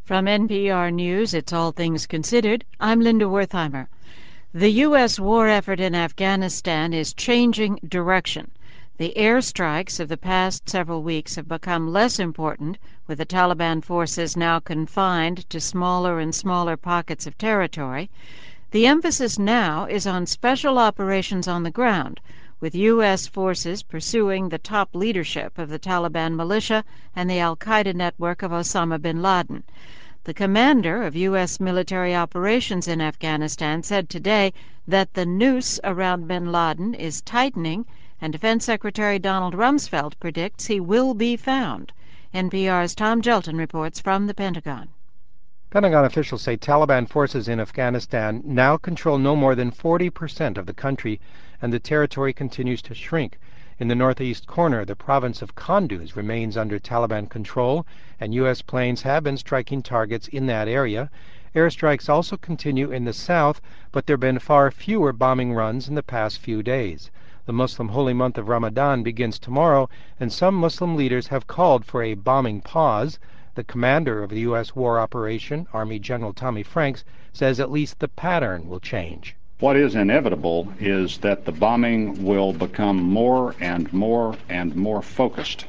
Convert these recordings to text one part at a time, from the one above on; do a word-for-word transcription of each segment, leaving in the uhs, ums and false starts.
From N P R News, it's All Things Considered. I'm Linda Wertheimer. The U S war effort in Afghanistan is changing direction. The airstrikes of the past several weeks have become less important, with the Taliban forces now confined to smaller and smaller pockets of territory. The emphasis now is on special operations on the ground, with U S forces pursuing the top leadership of the Taliban militia and the al-Qaeda network of Osama bin Laden. The commander of U S military operations in Afghanistan said today that the noose around bin Laden is tightening, and Defense Secretary Donald Rumsfeld predicts he will be found. N P R's Tom Jelton reports from the Pentagon. Pentagon officials say Taliban forces in Afghanistan now control no more than forty percent of the country, and the territory continues to shrink. In the northeast corner, the province of Kunduz remains under Taliban control, and U S planes have been striking targets in that area. Airstrikes also continue in the south, but there have been far fewer bombing runs in the past few days. The Muslim holy month of Ramadan begins tomorrow, and some Muslim leaders have called for a bombing pause. The commander of the U S war operation, Army General Tommy Franks, says at least the pattern will change. What is inevitable is that the bombing will become more and more and more focused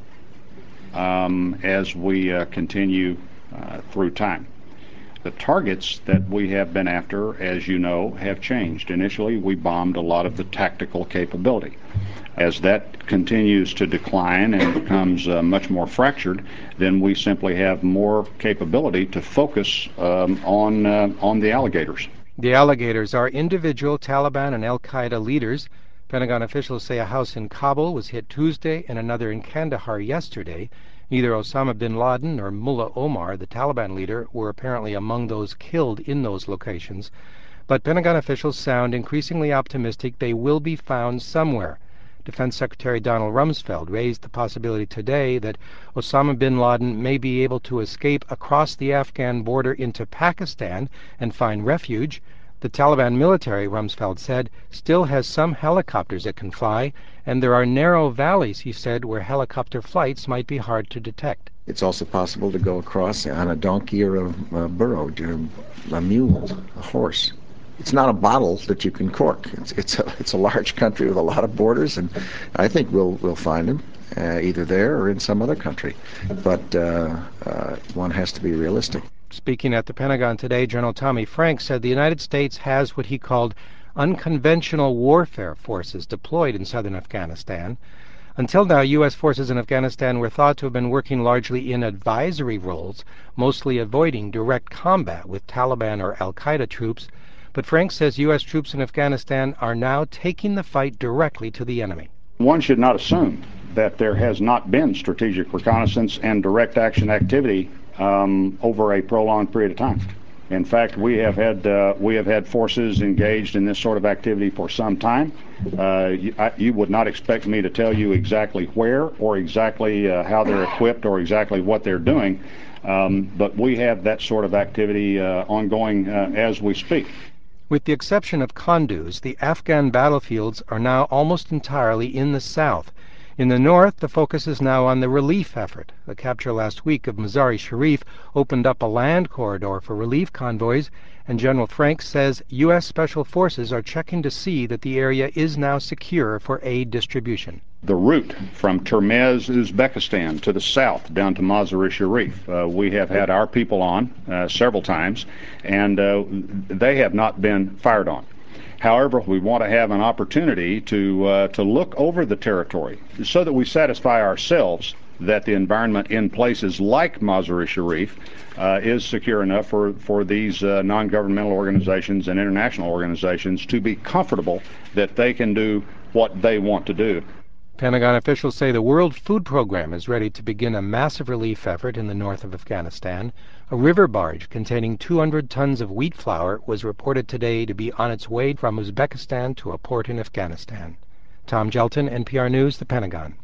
um, as we uh, continue uh, through time. The targets that we have been after, as you know, have changed. Initially, we bombed a lot of the tactical capability. As that continues to decline and becomes uh, much more fractured, then we simply have more capability to focus um, on, uh, on the alligators. The alligators are individual Taliban and al-Qaeda leaders. Pentagon officials say a house in Kabul was hit Tuesday and another in Kandahar yesterday. Neither Osama bin Laden nor Mullah Omar, the Taliban leader, were apparently among those killed in those locations. But Pentagon officials sound increasingly optimistic they will be found somewhere. Defense Secretary Donald Rumsfeld raised the possibility today that Osama bin Laden may be able to escape across the Afghan border into Pakistan and find refuge. The Taliban military, Rumsfeld said, still has some helicopters that can fly, and there are narrow valleys, he said, where helicopter flights might be hard to detect. It's also possible to go across on a donkey or a, a burro, a mule, a horse. It's not a bottle that you can cork. It's, it's, a, it's a large country with a lot of borders, and I think we'll, we'll find them uh, either there or in some other country. But uh, uh, one has to be realistic. Speaking at the Pentagon today, General Tommy Franks said the United States has what he called unconventional warfare forces deployed in southern Afghanistan. Until now, U S forces in Afghanistan were thought to have been working largely in advisory roles, mostly avoiding direct combat with Taliban or al-Qaeda troops. But Franks says U S troops in Afghanistan are now taking the fight directly to the enemy. One should not assume that there has not been strategic reconnaissance and direct action activity um, over a prolonged period of time. In fact, we have had uh, we have had forces engaged in this sort of activity for some time. Uh, you, I, you would not expect me to tell you exactly where or exactly uh, how they're equipped or exactly what they're doing, um, but we have that sort of activity uh, ongoing uh, as we speak. With the exception of Kunduz, the Afghan battlefields are now almost entirely in the south. In the north, the focus is now on the relief effort. The capture last week of Mazar-i-Sharif opened up a land corridor for relief convoys, and General Franks says U S Special Forces are checking to see that the area is now secure for aid distribution. The route from Termez, Uzbekistan to the south down to Mazar-i-Sharif, uh, we have had our people on uh, several times, and uh, they have not been fired on. However, we want to have an opportunity to uh, to look over the territory so that we satisfy ourselves that the environment in places like Mazar-i-Sharif uh, is secure enough for, for these uh, non-governmental organizations and international organizations to be comfortable that they can do what they want to do. Pentagon officials say the World Food Program is ready to begin a massive relief effort in the north of Afghanistan. A river barge containing two hundred tons of wheat flour was reported today to be on its way from Uzbekistan to a port in Afghanistan. Tom Jelton, N P R News, the Pentagon.